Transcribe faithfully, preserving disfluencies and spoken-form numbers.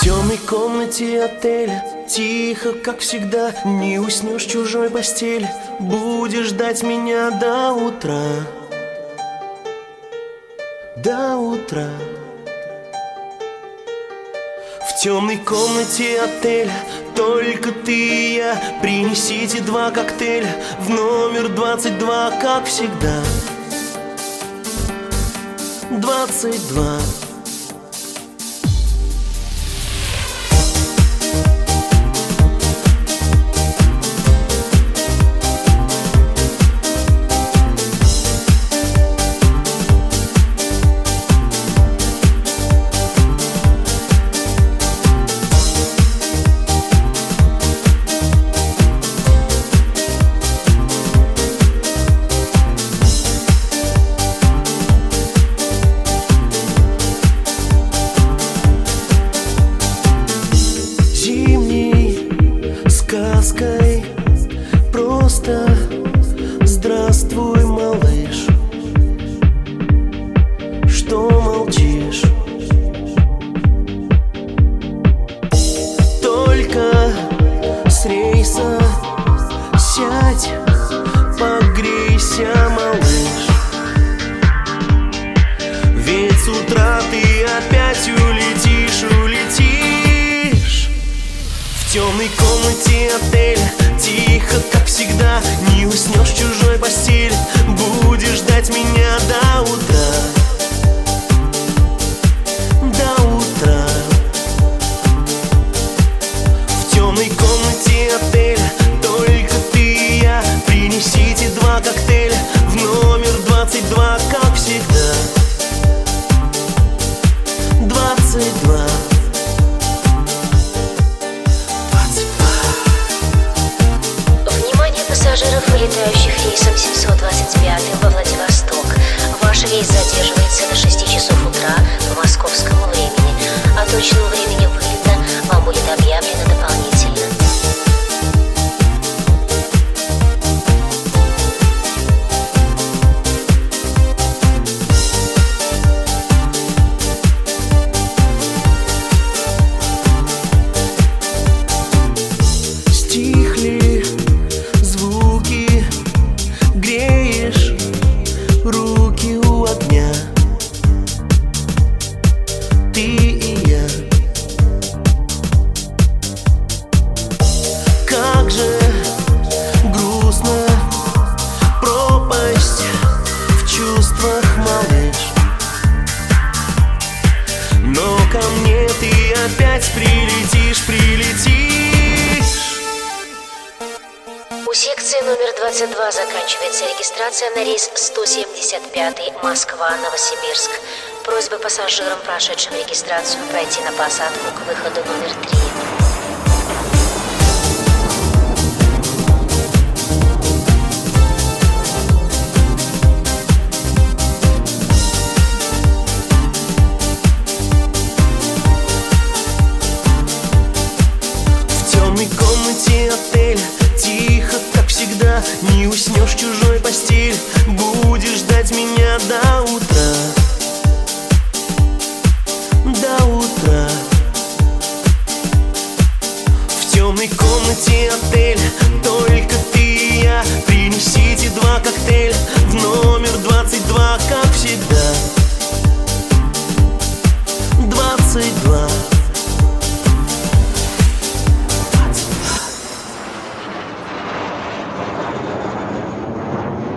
темной комнате отеля тихо, как всегда, не уснешь в чужой постели. Будешь ждать меня до утра, до утра. В темной комнате отеля только ты и я. Принесите два коктейля в номер двадцать два, как всегда. Двадцать два. Сказкой просто здравствуй, малыш. Что молчишь? Только с рейса сядь, погрейся, малыш. Ведь с утра ты опять улетишь, улетишь. В темной комнате отеля тихо, как всегда, не уснешь в чужой постели. Будешь ждать меня до утра, до утра. В темной комнате отеля только ты и я. Принесите два коктейля в номер двадцать два, как всегда. Двадцать два. Пассажиров, вылетающих рейсом семьсот двадцать пять во Владивосток. Ваш рейс задерживается до шести часов утра по московскому времени. О точном времени вылета вам будет объявлено дополнительно. Руки у огня, ты и я. Как же грустно пропасть в чувствах, малыш. Но ко мне ты опять прилетишь, прилетишь. У секции номер двадцать два заканчивается регистрация на рейс сто семьдесят пять Москва-Новосибирск. Просьба пассажирам, прошедшим регистрацию, пройти на посадку к выходу номер три. В темной комнате отеля тихо, как всегда, не уснешь в чужой постели. Будешь ждать меня до утра, до утра. В темной комнате отеля только ты и я. Принесите два коктейля